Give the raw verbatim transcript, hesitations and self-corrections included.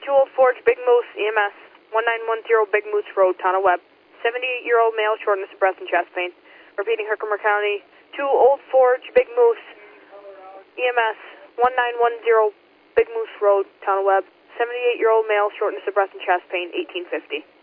two Old Forge, Big Moose, E M S, one nine one zero Big Moose Road, Town of Webb. seventy-eight-year-old male, shortness of breath and chest pain. Repeating, Herkimer County, two Old Forge, Big Moose, E M S, one nine one zero Big Moose Road, Town of Webb. seventy-eight-year-old male, shortness of breath and chest pain, eighteen fifty.